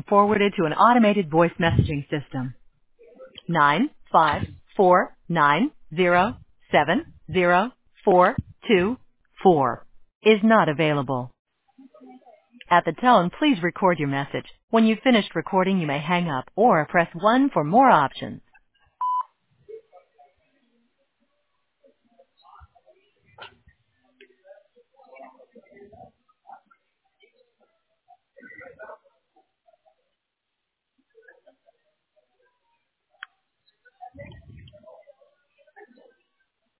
been forwarded to an automated voice messaging system. 95490704224 is not available. At the tone, please record your message. When you've finished recording, you may hang up or press 1 for more options.